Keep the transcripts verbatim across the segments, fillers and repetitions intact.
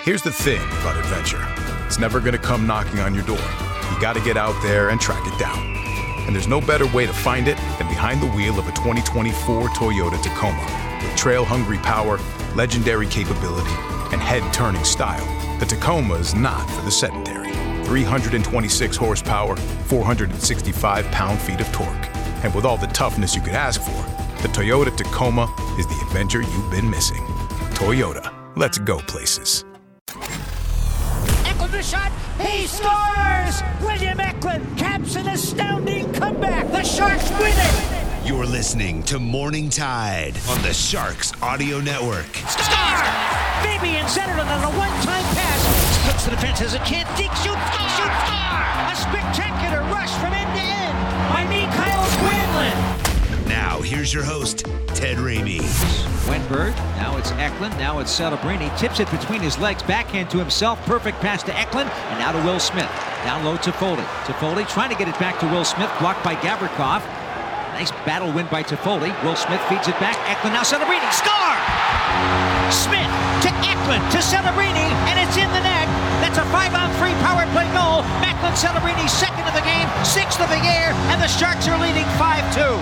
Here's the thing about adventure. It's never going to come knocking on your door. You got to get out there and track it down. And there's no better way to find it than behind the wheel of a twenty twenty-four Toyota Tacoma. With trail-hungry power, legendary capability, and head-turning style, the Tacoma is not for the sedentary. three hundred twenty-six horsepower, four hundred sixty-five pound-feet of torque. And with all the toughness you could ask for, the Toyota Tacoma is the adventure you've been missing. Toyota, let's go places. The shot, he scores! William Eklund caps an astounding comeback. The Sharks win it! You're listening to Morning Tide on the Sharks Audio Network. Star! Fabian centered on a one-time pass. Looks the defense has a chance. Deke shoot, shoot, star! A spectacular rush from end to end by Mikael Granlund. Now, here's your host, Ted Ramey. Wenberg, now it's Eklund, now it's Celebrini, tips it between his legs, backhand to himself, perfect pass to Eklund, and now to Will Smith. Down low to Toffoli. Toffoli trying to get it back to Will Smith, blocked by Gavrikov. Nice battle win by Toffoli. Will Smith feeds it back, Eklund now Celebrini, score! Smith to Eklund to Celebrini, and it's in the net. That's a five-on-three power play goal. Macklin Celebrini second of the game, sixth of the year, and the Sharks are leading five two.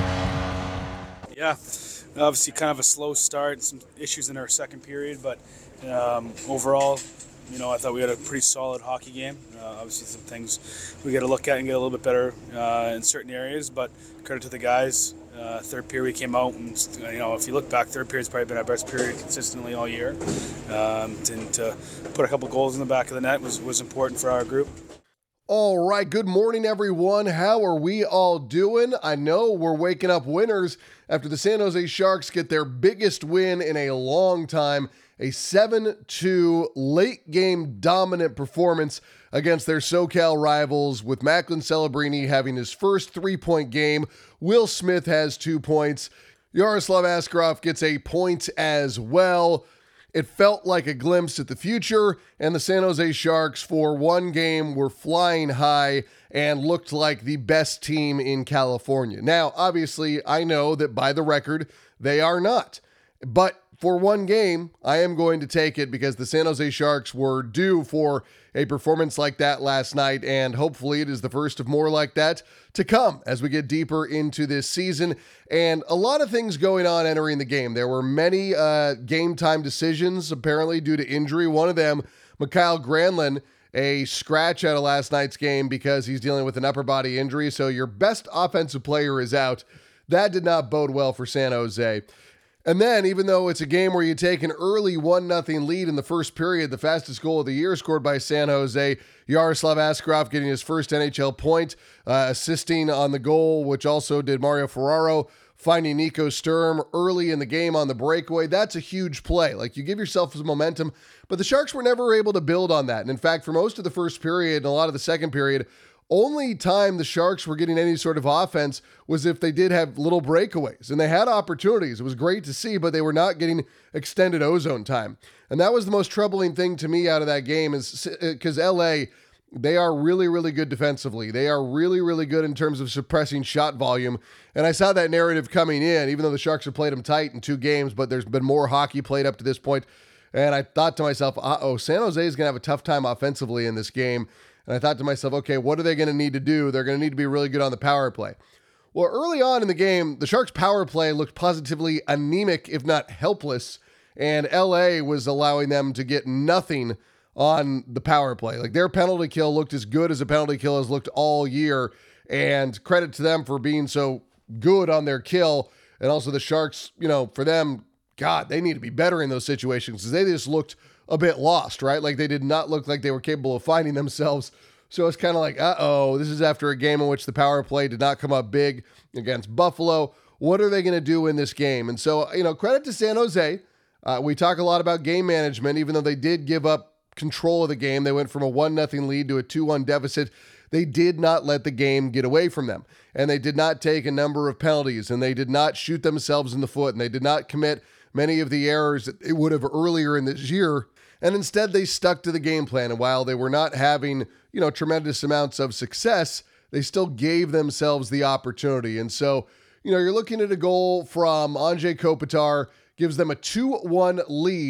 Yeah, obviously kind of a slow start, some issues in our second period, but um, overall, you know, I thought we had a pretty solid hockey game. Uh, obviously some things we got to look at and get a little bit better uh, in certain areas, but credit to the guys. Uh, third period we came out and, you know, if you look back, third period's probably been our best period consistently all year. Um, and to put a couple goals in the back of the net was, was important for our group. All right, good morning, everyone. How are we all doing? I know we're waking up winners after the San Jose Sharks get their biggest win in a long time, a seven two late-game dominant performance against their SoCal rivals, with Macklin Celebrini having his first three-point game. Will Smith has two points. Yaroslav Askarov gets a point as well. It felt like a glimpse at the future, and the San Jose Sharks for one game were flying high and looked like the best team in California. Now, obviously, I know that by the record, they are not. But for one game, I am going to take it because the San Jose Sharks were due for a performance like that last night, and hopefully it is the first of more like that to come as we get deeper into this season. And a lot of things going on entering the game. There were many uh, game time decisions, apparently due to injury. One of them, Mikael Granlund, a scratch out of last night's game because he's dealing with an upper body injury. So your best offensive player is out. That did not bode well for San Jose. And then, even though it's a game where you take an early one nothing lead in the first period, the fastest goal of the year scored by San Jose, Yaroslav Askarov getting his first N H L point, uh, assisting on the goal, which also did Mario Ferraro, finding Nico Sturm early in the game on the breakaway. That's a huge play. Like, you give yourself some momentum, but the Sharks were never able to build on that. And in fact, for most of the first period and a lot of the second period, only time the Sharks were getting any sort of offense was if they did have little breakaways, and they had opportunities. It was great to see, but they were not getting extended ozone time. And that was the most troubling thing to me out of that game, is because L A, they are really, really good defensively. They are really, really good in terms of suppressing shot volume. And I saw that narrative coming in, even though the Sharks have played them tight in two games, but there's been more hockey played up to this point. And I thought to myself, uh-oh, San Jose is going to have a tough time offensively in this game. And I thought to myself, okay, what are they going to need to do? They're going to need to be really good on the power play. Well, early on in the game, the Sharks' power play looked positively anemic, if not helpless, and L A was allowing them to get nothing on the power play. Like, their penalty kill looked as good as a penalty kill has looked all year, and credit to them for being so good on their kill. And also the Sharks, you know, for them, God, they need to be better in those situations because they just looked a bit lost, right? Like, they did not look like they were capable of finding themselves. So it's kind of like, uh-oh, this is after a game in which the power play did not come up big against Buffalo. What are they going to do in this game? And so, you know, credit to San Jose. Uh, we talk a lot about game management, even though they did give up control of the game. They went from a one nothing lead to a two one deficit. They did not let the game get away from them. And they did not take a number of penalties, and they did not shoot themselves in the foot, and they did not commit many of the errors that they would have earlier in this year. And instead, they stuck to the game plan. And while they were not having, you know, tremendous amounts of success, they still gave themselves the opportunity. And so, you know, you're looking at a goal from Anze Kopitar, gives them a two one lead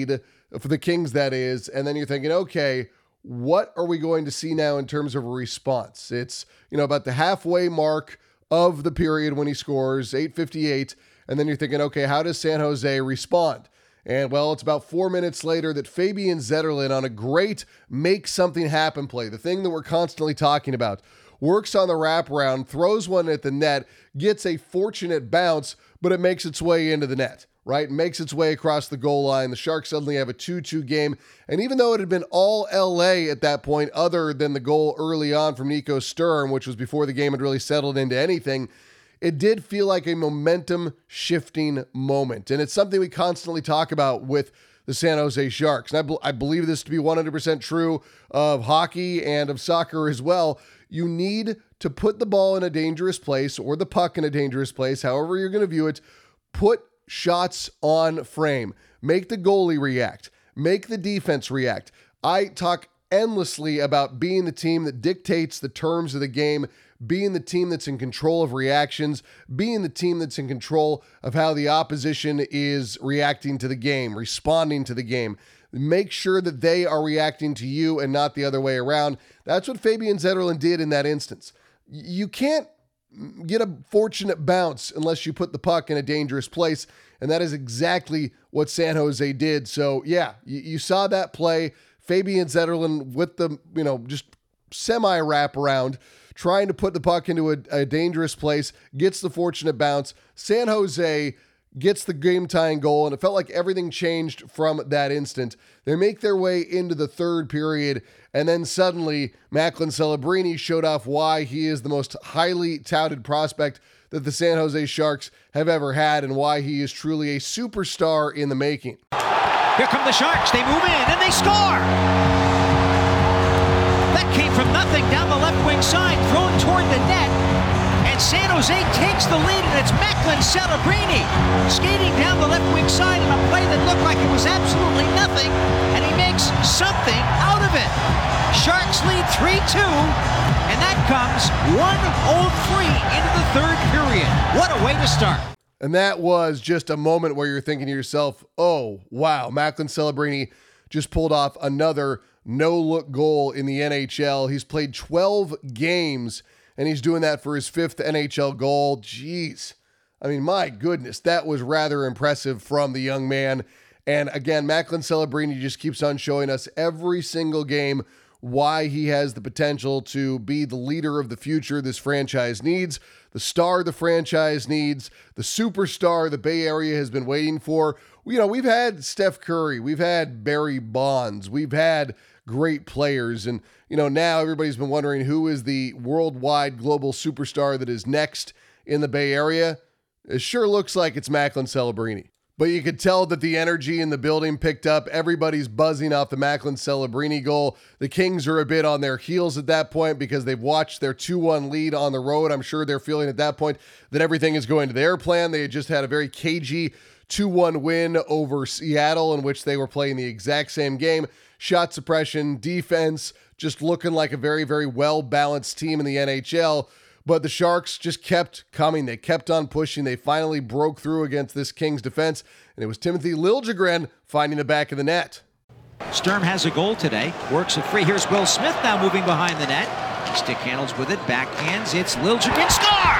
for the Kings, that is. And then you're thinking, okay, what are we going to see now in terms of a response? It's, you know, about the halfway mark of the period when he scores, eight fifty-eight. And then you're thinking, okay, how does San Jose respond? And, well, it's about four minutes later that Fabian Zetterlund, on a great make something happen play, the thing that we're constantly talking about, works on the wraparound, throws one at the net, gets a fortunate bounce, but it makes its way into the net, right? Makes its way across the goal line. The Sharks suddenly have a two two game. And even though it had been all L A at that point, other than the goal early on from Nico Sturm, which was before the game had really settled into anything, it did feel like a momentum shifting moment. And it's something we constantly talk about with the San Jose Sharks. And I, be- I believe this to be one hundred percent true of hockey and of soccer as well. You need to put the ball in a dangerous place, or the puck in a dangerous place, however you're going to view it. Put shots on frame. Make the goalie react. Make the defense react. I talk endlessly about being the team that dictates the terms of the game, being the team that's in control of reactions, being the team that's in control of how the opposition is reacting to the game, responding to the game. Make sure that they are reacting to you and not the other way around. That's what Fabian Zetterlund did in that instance. You can't get a fortunate bounce unless you put the puck in a dangerous place, and that is exactly what San Jose did. So, yeah, you, you saw that play. Fabian Zetterlund with the, you know, just semi-wraparound, trying to put the puck into a, a dangerous place, gets the fortunate bounce. San Jose gets the game-tying goal, and it felt like everything changed from that instant. They make their way into the third period, and then suddenly Macklin Celebrini showed off why he is the most highly touted prospect that the San Jose Sharks have ever had, and why he is truly a superstar in the making. Here come the Sharks. They move in, and they score! That came from nothing down the left wing side, thrown toward the net. And San Jose takes the lead, and it's Macklin Celebrini skating down the left wing side in a play that looked like it was absolutely nothing, and he makes something out of it. Sharks lead three two, and that comes one oh three into the third period. What a way to start. And that was just a moment where you're thinking to yourself, oh, wow, Macklin Celebrini just pulled off another no-look goal in the N H L. He's played twelve games, and he's doing that for his fifth N H L goal. Jeez. I mean, my goodness, that was rather impressive from the young man. And again, Macklin Celebrini just keeps on showing us every single game why he has the potential to be the leader of the future this franchise needs, the star the franchise needs, the superstar the Bay Area has been waiting for. You know, we've had Steph Curry, we've had Barry Bonds, we've had great players, and, you know, now everybody's been wondering who is the worldwide global superstar that is next in the Bay Area. It sure looks like it's Macklin Celebrini. But you could tell that the energy in the building picked up. Everybody's buzzing off the Macklin Celebrini goal. The Kings are a bit on their heels at that point because they've watched their two one lead on the road. I'm sure they're feeling at that point that everything is going to their plan. They had just had a very cagey two one win over Seattle, in which they were playing the exact same game. Shot suppression, defense, just looking like a very, very well-balanced team in the N H L. But the Sharks just kept coming. They kept on pushing. They finally broke through against this Kings defense, and it was Timothy Liljegren finding the back of the net. Sturm has a goal today. Works it free. Here's Will Smith now moving behind the net. Stick handles with it. Backhands. It's Liljegren. Score!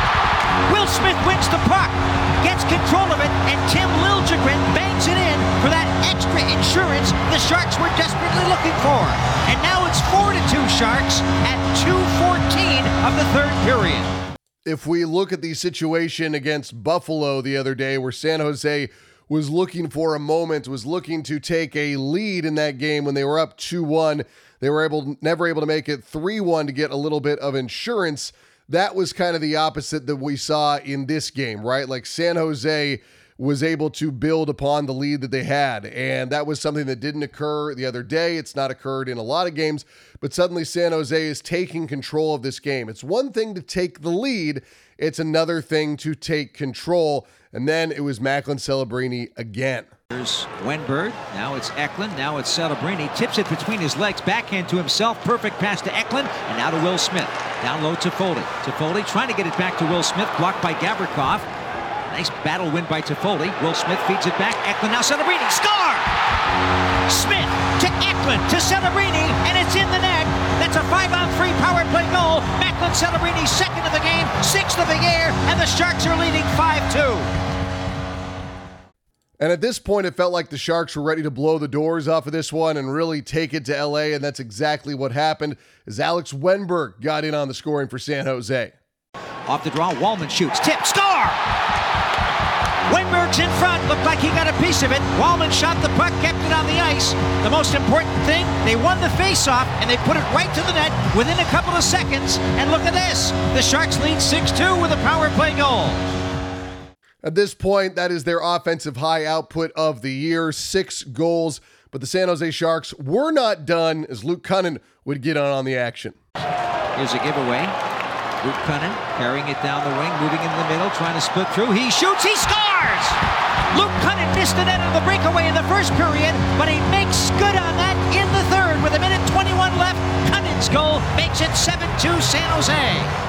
Will Smith wins the puck. Gets control of it, and Tim Liljegren bangs it in for that extra insurance the Sharks were desperately looking for. And now it's four to two Sharks at two fourteen of the third period. If we look at the situation against Buffalo the other day, where San Jose was looking for a moment, was looking to take a lead in that game when they were up two one, they were able never able to make it three one to get a little bit of insurance. That was kind of the opposite that we saw in this game, right? Like San Jose was able to build upon the lead that they had, and that was something that didn't occur the other day. It's not occurred in a lot of games, but suddenly San Jose is taking control of this game. It's one thing to take the lead, it's another thing to take control, and then it was Macklin Celebrini again. Here's Wenberg, now it's Eklund, now it's Celebrini, tips it between his legs, backhand to himself, perfect pass to Eklund, and now to Will Smith. Down low to Toffoli. Toffoli trying to get it back to Will Smith, blocked by Gavrikov. Nice battle win by Toffoli. Will Smith feeds it back. Eklund now Celebrini. Score! Smith to Eklund to Celebrini, and it's in the net. That's a five-on-three power play goal. Macklin Celebrini second of the game, sixth of the year, and the Sharks are leading five two. And at this point, it felt like the Sharks were ready to blow the doors off of this one and really take it to L A, and that's exactly what happened as Alex Wennberg got in on the scoring for San Jose. Off the draw, Wallman shoots, tip, score! Wennberg's in front, looked like he got a piece of it. Wallman shot the puck, kept it on the ice. The most important thing, they won the face-off, and they put it right to the net within a couple of seconds. And look at this, the Sharks lead six two with a power play goal. At this point, that is their offensive high output of the year, six goals. But the San Jose Sharks were not done as Luke Kunin would get on on the action. Here's a giveaway. Luke Kunin carrying it down the wing, moving in the middle, trying to split through. He shoots, he scores! Luke Kunin missed the net on the breakaway in the first period, but he makes good on that in the third. With a minute twenty-one left, Kunin's goal makes it seven two San Jose.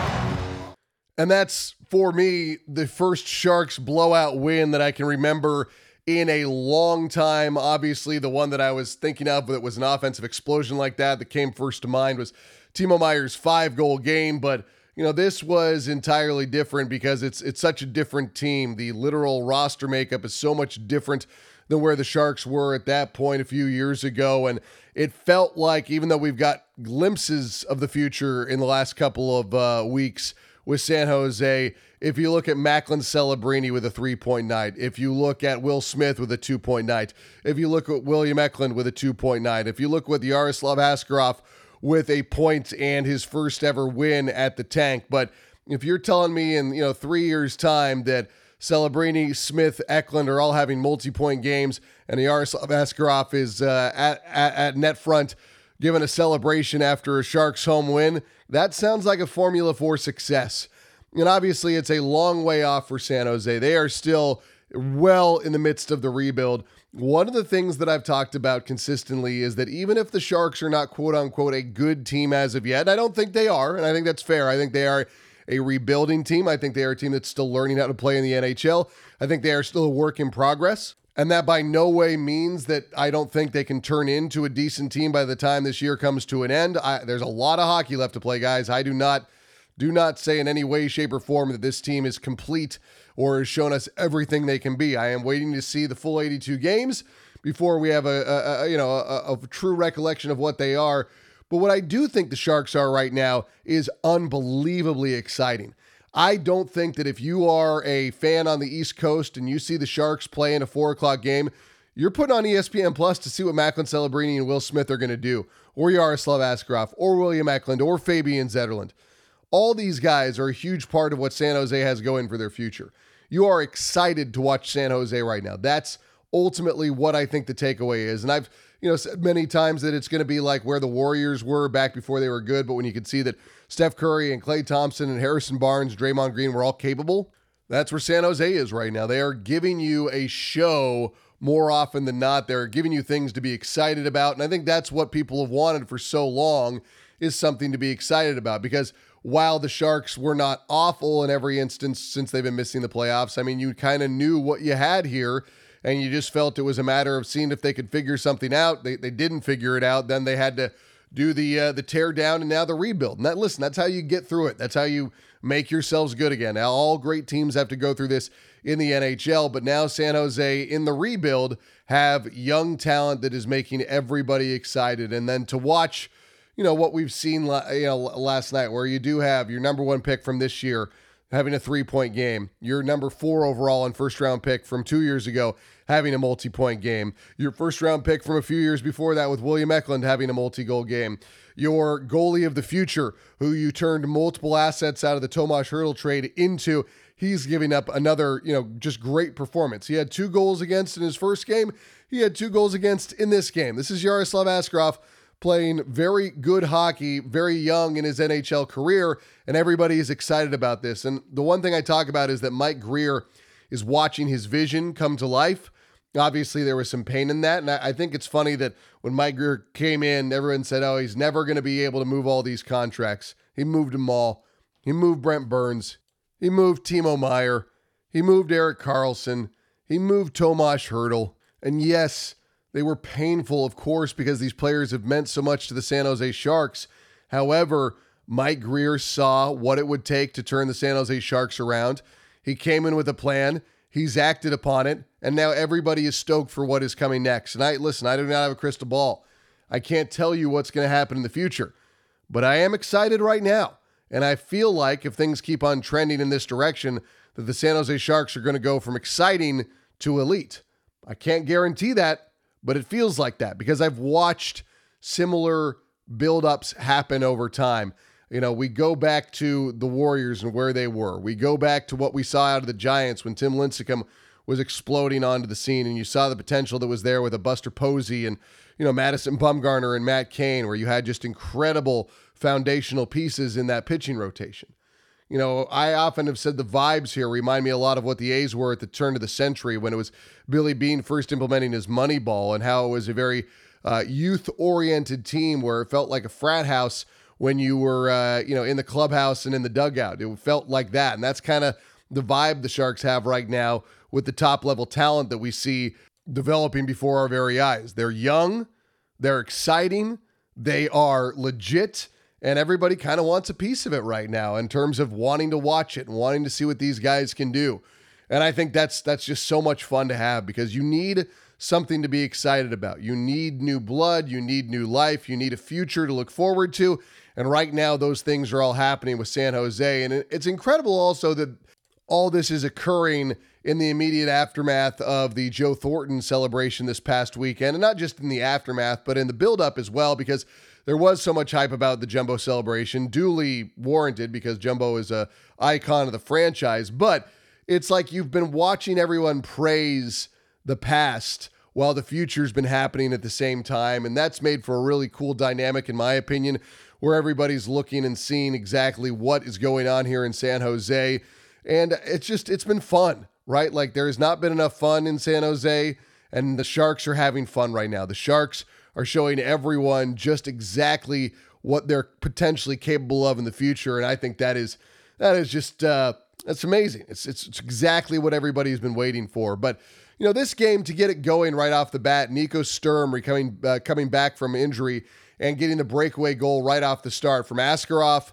And that's, for me, the first Sharks blowout win that I can remember in a long time. Obviously, the one that I was thinking of that was an offensive explosion like that that came first to mind was Timo Meier's five-goal game. But, you know, this was entirely different because it's it's such a different team. The literal roster makeup is so much different than where the Sharks were at that point a few years ago. And it felt like, even though we've got glimpses of the future in the last couple of uh, weeks with San Jose, if you look at Macklin Celebrini with a three-point night, if you look at Will Smith with a two-point night, if you look at William Eklund with a two-point night, if you look with Yaroslav Askarov with a point and his first ever win at the Tank. But if you're telling me in, you know, three years' time that Celebrini, Smith, Eklund are all having multi-point games and Yaroslav Askarov is uh, at, at, at net front giving a celebration after a Sharks home win, that sounds like a formula for success. And obviously, it's a long way off for San Jose. They are still well in the midst of the rebuild. One of the things that I've talked about consistently is that even if the Sharks are not quote-unquote a good team as of yet, and I don't think they are, and I think that's fair. I think they are a rebuilding team. I think they are a team that's still learning how to play in the N H L. I think they are still a work in progress. And that by no way means that I don't think they can turn into a decent team by the time this year comes to an end. I, there's a lot of hockey left to play, guys. I do not do not say in any way, shape, or form that this team is complete or has shown us everything they can be. I am waiting to see the full eighty-two games before we have a, a, a you know a, a true recollection of what they are. But what I do think the Sharks are right now is unbelievably exciting. I don't think that if you are a fan on the East Coast and you see the Sharks play in a four o'clock game, you're putting on E S P N Plus to see what Macklin Celebrini and Will Smith are going to do, or Yaroslav Askarov, or William Eklund, or Fabian Zetterlund. All these guys are a huge part of what San Jose has going for their future. You are excited to watch San Jose right now. That's ultimately what I think the takeaway is. And I've you know said many times that it's going to be like where the Warriors were back before they were good, but when you could see that Steph Curry and Klay Thompson and Harrison Barnes, Draymond Green were all capable, that's where San Jose is right now. They are giving you a show more often than not. They're giving you things to be excited about. And I think that's what people have wanted for so long, is something to be excited about. Because while the Sharks were not awful in every instance since they've been missing the playoffs, I mean, you kind of knew what you had here, and you just felt it was a matter of seeing if they could figure something out. They they didn't figure it out. Then they had to do the uh, the tear down and now the rebuild. And that, listen, that's how you get through it. That's how you make yourselves good again. Now, all great teams have to go through this in the N H L, but now San Jose in the rebuild have young talent that is making everybody excited. And then to watch, you know, what we've seen you know, last night, where you do have your number one pick from this year having a three-point game, your number four overall and first-round pick from two years ago having a multi-point game, your first-round pick from a few years before that with William Eklund having a multi-goal game, your goalie of the future, who you turned multiple assets out of the Tomas Hertl trade into, he's giving up another, you know, just great performance. He had two goals against in his first game. He had two goals against in this game. This is Yaroslav Askarov playing very good hockey, very young in his N H L career, and everybody is excited about this. And the one thing I talk about is that Mike Grier is watching his vision come to life. Obviously, there was some pain in that, and I think it's funny that when Mike Grier came in, everyone said, oh, he's never going to be able to move all these contracts. He moved them all. He moved Brent Burns. He moved Timo Meier. He moved Erik Karlsson. He moved Tomas Hertl. And yes, They were painful, of course, because these players have meant so much to the San Jose Sharks. However, Mike Grier saw what it would take to turn the San Jose Sharks around. He came in with a plan. He's acted upon it. And now everybody is stoked for what is coming next. And I, listen, I do not have a crystal ball. I can't tell you what's going to happen in the future. But I am excited right now. And I feel like if things keep on trending in this direction, that the San Jose Sharks are going to go from exciting to elite. I can't guarantee that, but it feels like that because I've watched similar buildups happen over time. You know, we go back to the Warriors and where they were. We go back to what we saw out of the Giants when Tim Lincecum was exploding onto the scene, and you saw the potential that was there with a Buster Posey and, you know, Madison Bumgarner and Matt Cain, where you had just incredible foundational pieces in that pitching rotation. You know, I often have said the vibes here remind me a lot of what the A's were at the turn of the century when it was Billy Beane first implementing his money ball and how it was a very uh, youth-oriented team where it felt like a frat house when you were, uh, you know, in the clubhouse and in the dugout. It felt like that. And that's kind of the vibe the Sharks have right now with the top-level talent that we see developing before our very eyes. They're young. They're exciting. They are legit. And everybody kind of wants a piece of it right now in terms of wanting to watch it and wanting to see what these guys can do. And I think that's that's just so much fun to have because you need something to be excited about. You need new blood. You need new life. You need a future to look forward to. And right now, those things are all happening with San Jose. And it's incredible also that all this is occurring in the immediate aftermath of the Joe Thornton celebration this past weekend. And not just in the aftermath, but in the buildup as well, because there was so much hype about the Jumbo celebration, duly warranted because Jumbo is a icon of the franchise. But it's like you've been watching everyone praise the past while the future's been happening at the same time. And that's made for a really cool dynamic, in my opinion, where everybody's looking and seeing exactly what is going on here in San Jose. And it's just, it's been fun, right? Like there has not been enough fun in San Jose, and the Sharks are having fun right now. The Sharks are showing everyone just exactly what they're potentially capable of in the future. And I think that is, that is just, uh, that's amazing. It's, it's, it's exactly what everybody's been waiting for. But, you know, this game, to get it going right off the bat, Nico Sturm coming, uh, coming back from injury and getting the breakaway goal right off the start from Askarov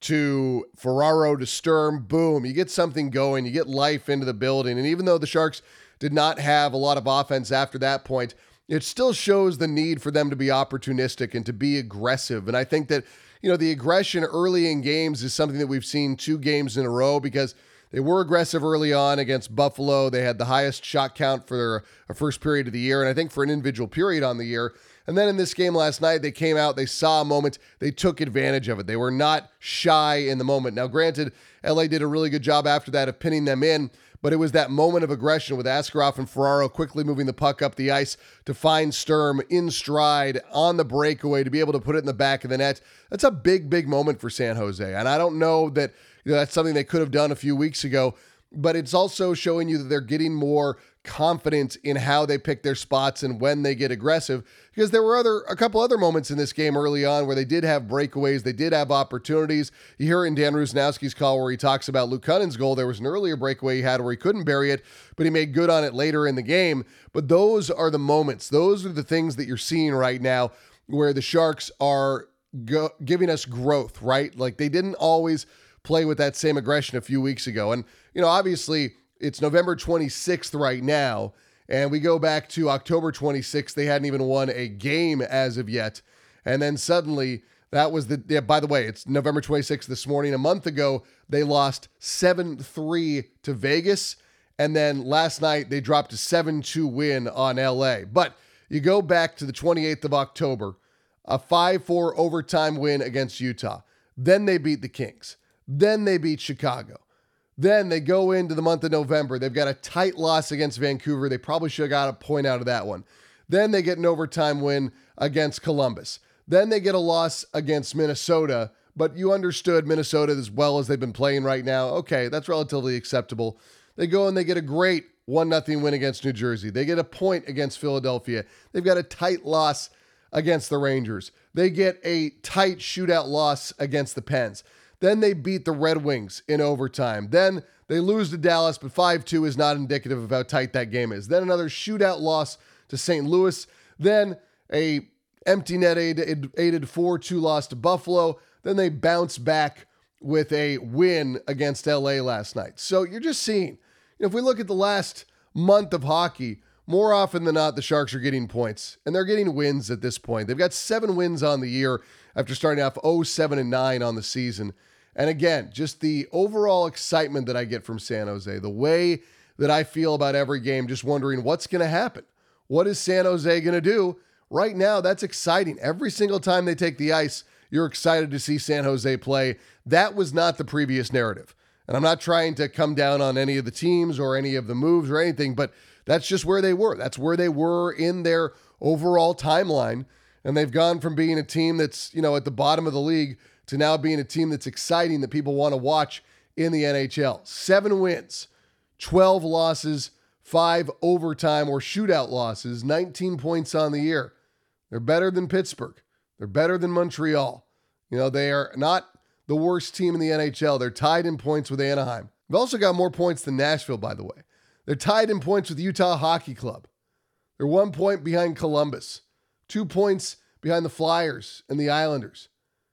to Ferraro to Sturm, boom, you get something going, you get life into the building. And even though the Sharks did not have a lot of offense after that point, it still shows the need for them to be opportunistic and to be aggressive. And I think that, you know, the aggression early in games is something that we've seen two games in a row because they were aggressive early on against Buffalo. They had the highest shot count for their first period of the year, and I think for an individual period on the year. And then in this game last night, they came out, they saw a moment, they took advantage of it. They were not shy in the moment. Now, granted, L A did a really good job after that of pinning them in, but it was that moment of aggression with Askarov and Ferraro quickly moving the puck up the ice to find Sturm in stride on the breakaway to be able to put it in the back of the net. That's a big, big moment for San Jose. And I don't know that, you know, that's something they could have done a few weeks ago, but it's also showing you that they're getting more confident in how they pick their spots and when they get aggressive, because there were other a couple other moments in this game early on where they did have breakaways, they did have opportunities. You hear it in Dan Rusnowski's call where he talks about Luke Cunning's goal. There was an earlier breakaway he had where he couldn't bury it, but he made good on it later in the game. But those are the moments, those are the things that you're seeing right now where the Sharks are go- giving us growth, right? Like they didn't always play with that same aggression a few weeks ago. And, you know, obviously it's November twenty-sixth right now, and we go back to October twenty-sixth. They hadn't even won a game as of yet. And then suddenly that was the, yeah, by the way, it's November twenty-sixth this morning. A month ago, they lost seven three to Vegas. And then last night they dropped a seven two win on L A. But you go back to the twenty-eighth of October, a five four overtime win against Utah. Then they beat the Kings. Then they beat Chicago. Then they go into the month of November. They've got a tight loss against Vancouver. They probably should have got a point out of that one. Then they get an overtime win against Columbus. Then they get a loss against Minnesota, but you understood Minnesota as well as they've been playing right now. Okay, that's relatively acceptable. They go and they get a great one nothing win against New Jersey. They get a point against Philadelphia. They've got a tight loss against the Rangers. They get a tight shootout loss against the Pens. Then they beat the Red Wings in overtime. Then they lose to Dallas, but five two is not indicative of how tight that game is. Then another shootout loss to Saint Louis. Then a empty net aided, aided four two loss to Buffalo. Then they bounce back with a win against L A last night. So you're just seeing, you know, if we look at the last month of hockey, more often than not, the Sharks are getting points, and they're getting wins at this point. They've got seven wins on the year after starting off oh seven and nine on the season. And again, just the overall excitement that I get from San Jose, the way that I feel about every game, just wondering what's going to happen. What is San Jose going to do? Right now, that's exciting. Every single time they take the ice, you're excited to see San Jose play. That was not the previous narrative. And I'm not trying to come down on any of the teams or any of the moves or anything, but that's just where they were. That's where they were in their overall timeline. And they've gone from being a team that's, you know, at the bottom of the league to now being a team that's exciting that people want to watch in the N H L. Seven wins, twelve losses, five overtime or shootout losses, nineteen points on the year. They're better than Pittsburgh. They're better than Montreal. You know, they are not the worst team in the N H L. They're tied in points with Anaheim. They've also got more points than Nashville, by the way. They're tied in points with Utah Hockey Club. They're one point behind Columbus. Two points behind the Flyers and the Islanders.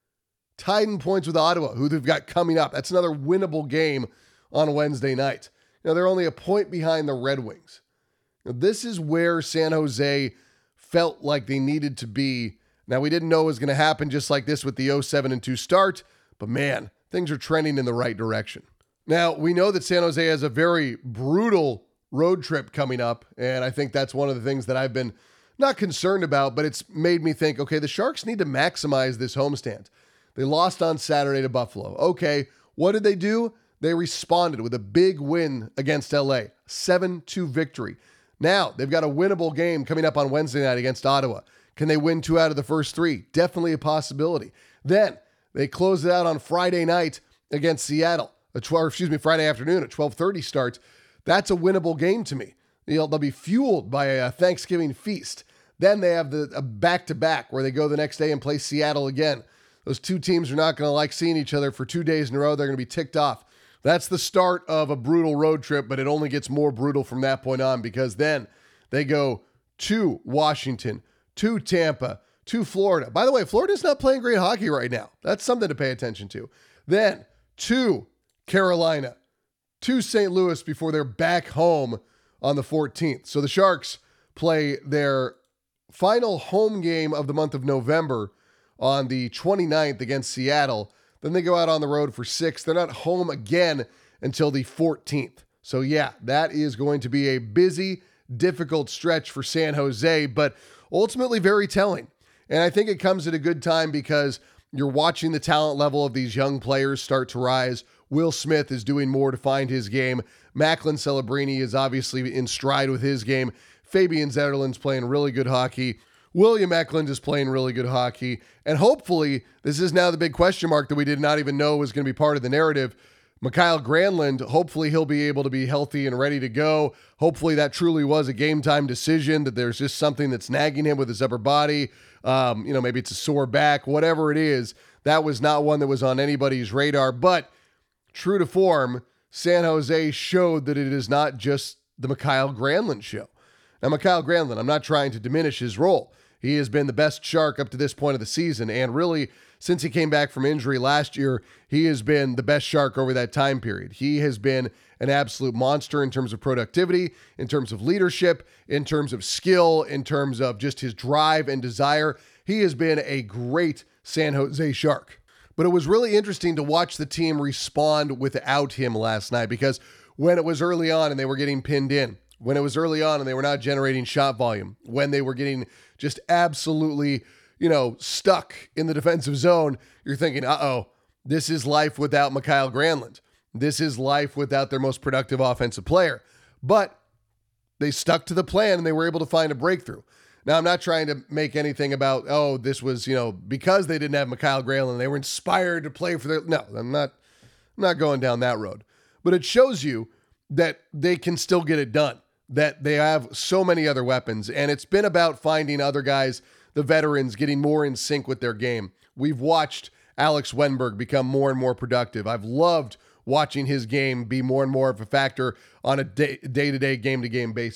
Tied in points with Ottawa, who they've got coming up. That's another winnable game on Wednesday night. Now, they're only a point behind the Red Wings. Now, this is where San Jose felt like they needed to be. Now, we didn't know it was going to happen just like this with the oh seven and two start, but man, things are trending in the right direction. Now, we know that San Jose has a very brutal road trip coming up, and I think that's one of the things that I've been not concerned about, but it's made me think, okay, the Sharks need to maximize this homestand. They lost on Saturday to Buffalo. Okay, what did they do? They responded with a big win against L A, seven two victory. Now, they've got a winnable game coming up on Wednesday night against Ottawa. Can they win two out of the first three? Definitely a possibility. Then, they close it out on Friday night against Seattle. A twelve, excuse me, Friday afternoon at twelve thirty start. That's a winnable game to me. They'll, they'll be fueled by a Thanksgiving feast. Then they have the a back-to-back where they go the next day and play Seattle again. Those two teams are not going to like seeing each other for two days in a row. They're going to be ticked off. That's the start of a brutal road trip, but it only gets more brutal from that point on because then they go to Washington, to Tampa, to Florida. By the way, Florida's not playing great hockey right now. That's something to pay attention to. Then to Carolina, to Saint Louis before they're back home on the fourteenth. So the Sharks play their final home game of the month of November on the twenty-ninth against Seattle. Then they go out on the road for six. They're not home again until the fourteenth. So yeah, that is going to be a busy, difficult stretch for San Jose, but ultimately very telling. And I think it comes at a good time because you're watching the talent level of these young players start to rise. Will Smith is doing more to find his game. Macklin Celebrini is obviously in stride with his game. Fabian Zetterlund's playing really good hockey. William Eklund is playing really good hockey. And hopefully, this is now the big question mark that we did not even know was going to be part of the narrative. Mikael Granlund, hopefully he'll be able to be healthy and ready to go. Hopefully that truly was a game time decision, that there's just something that's nagging him with his upper body. Um, you know, maybe it's a sore back, whatever it is. That was not one that was on anybody's radar. But true to form, San Jose showed that it is not just the Mikael Granlund show. Now, Mikael Granlund, I'm not trying to diminish his role. He has been the best Shark up to this point of the season, and really, since he came back from injury last year, he has been the best Shark over that time period. He has been an absolute monster in terms of productivity, in terms of leadership, in terms of skill, in terms of just his drive and desire. He has been a great San Jose Shark. But it was really interesting to watch the team respond without him last night, because when it was early on and they were getting pinned in, when it was early on and they were not generating shot volume, when they were getting just absolutely, you know, stuck in the defensive zone, you're thinking, uh-oh, this is life without Mikael Granlund. This is life without their most productive offensive player. But they stuck to the plan and they were able to find a breakthrough. Now, I'm not trying to make anything about, oh, this was, you know, because they didn't have Mikael Granlund, they were inspired to play for their... No, I'm not, I'm not going down that road. But it shows you that they can still get it done, that they have so many other weapons, and it's been about finding other guys, the veterans, getting more in sync with their game. We've watched Alex Wenberg become more and more productive. I've loved watching his game be more and more of a factor on a day, day-to-day, game-to-game basis.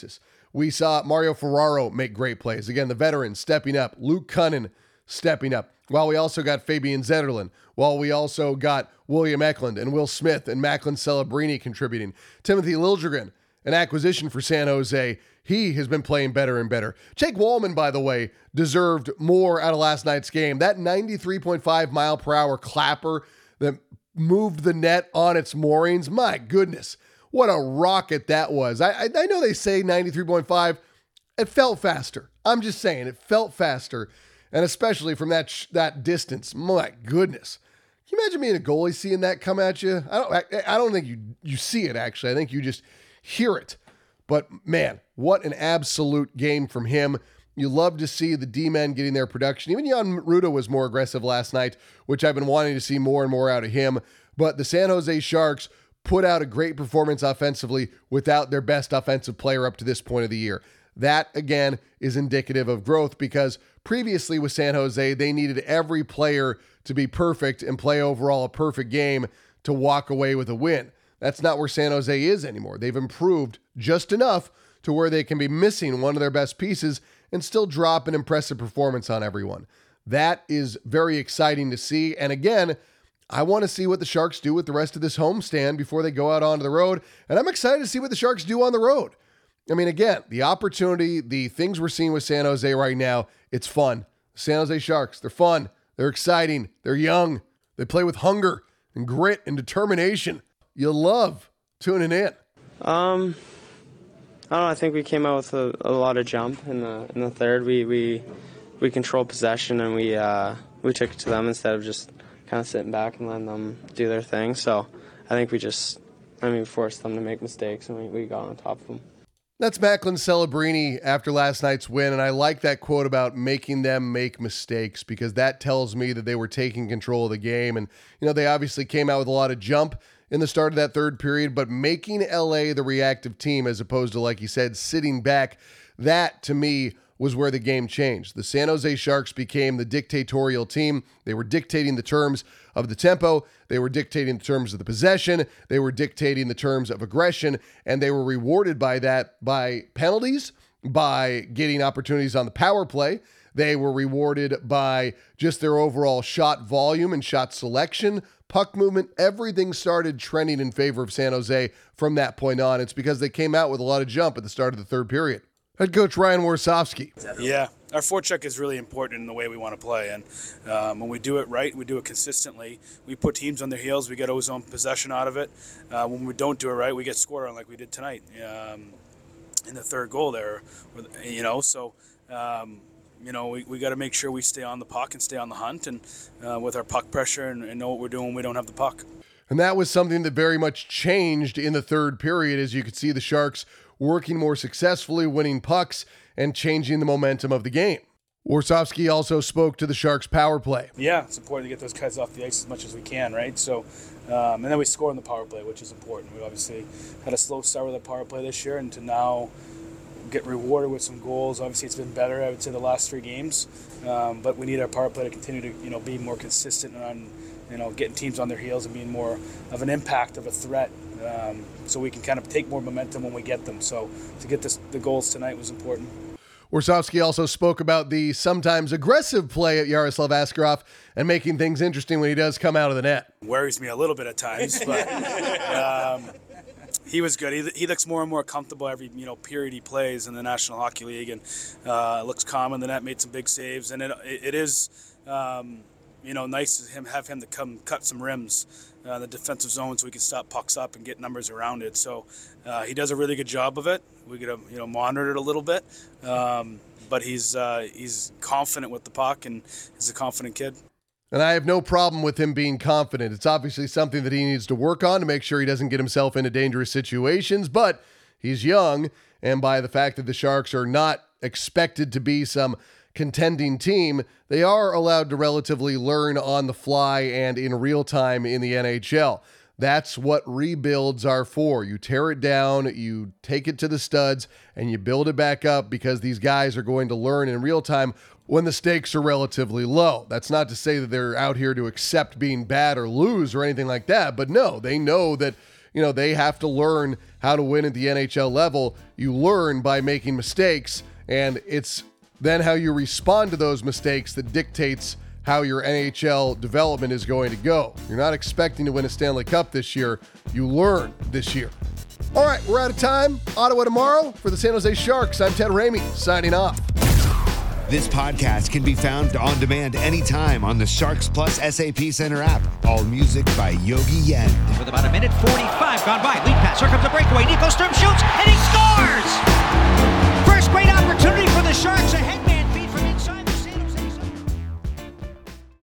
we saw Mario Ferraro make great plays. Again, the veteran stepping up, Luke Cunnin stepping up, while we also got Fabian Zetterlund, while we also got William Eklund and Will Smith and Macklin Celebrini contributing. Timothy Liljegren, an acquisition for San Jose, he has been playing better and better. Jake Wallman, by the way, deserved more out of last night's game. That ninety-three point five mile per hour clapper that moved the net on its moorings, my goodness, what a rocket that was. I, I, I know they say ninety-three point five. It felt faster. I'm just saying, it felt faster. And especially from that sh- that distance, my goodness. Can you imagine being a goalie seeing that come at you? I don't I, I don't think you you see it, actually. I think you just hear it. But man, what an absolute game from him. You love to see the D-men getting their production. Even Jan Ruda was more aggressive last night, which I've been wanting to see more and more out of him. But the San Jose Sharks put out a great performance offensively without their best offensive player up to this point of the year. That, again, is indicative of growth because previously with San Jose, they needed every player to be perfect and play overall a perfect game to walk away with a win. That's not where San Jose is anymore. They've improved just enough to where they can be missing one of their best pieces and still drop an impressive performance on everyone. That is very exciting to see. And again, I want to see what the Sharks do with the rest of this homestand before they go out onto the road. And I'm excited to see what the Sharks do on the road. I mean, again, the opportunity, the things we're seeing with San Jose right now, it's fun. San Jose Sharks, they're fun. They're exciting. They're young. They play with hunger and grit and determination. You love tuning in. Um, I don't know. I think we came out with a, a lot of jump in the in the third. We we we controlled possession and we uh, we took it to them instead of just kind of sitting back and letting them do their thing. So I think we just, I mean, forced them to make mistakes and we, we got on top of them. That's Macklin Celebrini after last night's win, and I like that quote about making them make mistakes because that tells me that they were taking control of the game. And, you know, they obviously came out with a lot of jump in the start of that third period, but making L A the reactive team as opposed to, like you said, sitting back, that to me was where the game changed. The San Jose Sharks became the dictatorial team. They were dictating the terms of the tempo. They were dictating the terms of the possession. They were dictating the terms of aggression, and they were rewarded by that by penalties, by getting opportunities on the power play. They were rewarded by just their overall shot volume and shot selection, puck movement. Everything started trending in favor of San Jose from that point on. It's because they came out with a lot of jump at the start of the third period. Head coach Ryan Warsofsky. Yeah, our forecheck is really important in the way we want to play, and um, when we do it right, we do it consistently. We put teams on their heels. We get ozone possession out of it. Uh, when we don't do it right, we get scored on like we did tonight um, in the third goal there. You know, so um, you know we, we got to make sure we stay on the puck and stay on the hunt, and uh, with our puck pressure, and, and know what we're doing when we don't have the puck. And that was something that very much changed in the third period, as you could see the Sharks working more successfully, winning pucks, and changing the momentum of the game. Warsofsky also spoke to the Sharks' power play. Yeah, it's important to get those guys off the ice as much as we can, right? So, um, and then we score on the power play, which is important. We obviously had a slow start with the power play this year, and to now get rewarded with some goals. Obviously, it's been better, I would say, the last three games, um, but we need our power play to continue to, you know, be more consistent on, you know, getting teams on their heels and being more of an impact of a threat. Um, so we can kind of take more momentum when we get them. So to get this, the goals tonight was important. Warsofsky also spoke about the sometimes aggressive play at Yaroslav Askarov and making things interesting when he does come out of the net. Worries me a little bit at times, but um, he was good. He, he looks more and more comfortable every you know period he plays in the National Hockey League, and uh, looks calm in the net. Made some big saves, and it it is um, you know nice to him have him to come cut some rims. Uh, the defensive zone, so we can stop pucks up and get numbers around it. So uh, he does a really good job of it. We got to you know monitor it a little bit, um, but he's uh, he's confident with the puck, and he's a confident kid. And I have no problem with him being confident. It's obviously something that he needs to work on to make sure he doesn't get himself into dangerous situations, but he's young, and by the fact that the Sharks are not expected to be some contending team, they are allowed to relatively learn on the fly and in real time in the N H L. That's what rebuilds are for. You tear it down, you take it to the studs, and you build it back up because these guys are going to learn in real time when the stakes are relatively low. That's not to say that they're out here to accept being bad or lose or anything like that, but no, they know that, you know, they have to learn how to win at the N H L level. You learn by making mistakes, and it's then how you respond to those mistakes that dictates how your N H L development is going to go. You're not expecting to win a Stanley Cup this year. You learn this year. All right, we're out of time. Ottawa tomorrow. For the San Jose Sharks, I'm Ted Ramey, signing off. This podcast can be found on demand anytime on the Sharks Plus S A P Center app. All music by Yogi Yen. With about a minute forty-five gone by. Lead pass. Here comes a breakaway. Nico Sturm shoots, and he scores!